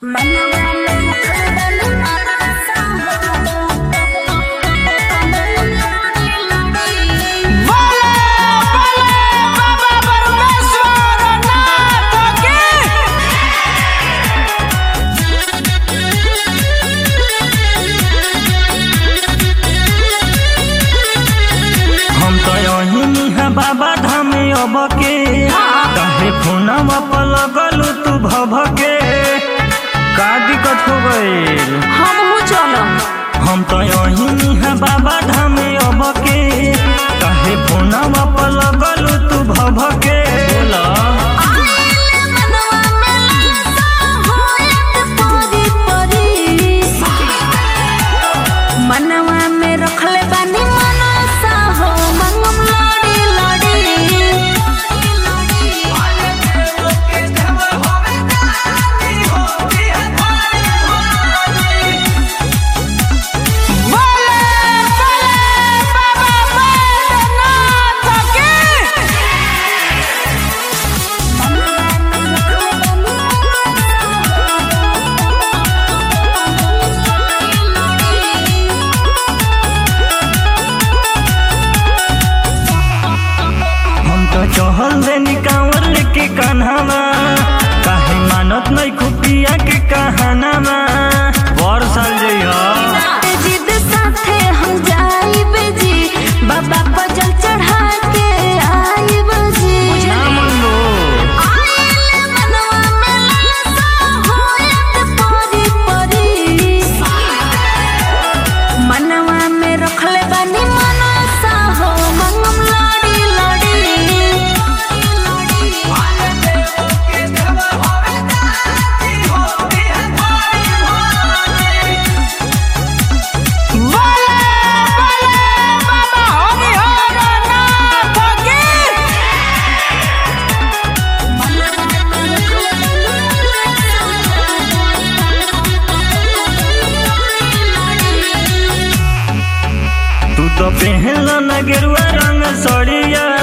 बाबा धामे अब के काहे फोनवा पर लगल तू भभके का दिक्कत हो गइल हम तो यही है बाबा धामे अब के काहे फोनवा पर लगल तू भभके बोला मनवा में रखले बानी मनसा हो मंगम लड़ी चहल रे निकावर लेके कान्हामा काहे मानत नहीं खुपिया के कहानामा वर्षल जइहा जिद साथे हम जाइब जी बाबा पर जल चढ़ा के आइब जी ना मन लो आइले मनवा में लासा होयत परी परी मनवा में रखले बानी मनसा हो मंगम लड़ी तू तो पहनल न गेरुआ रंग सड़िया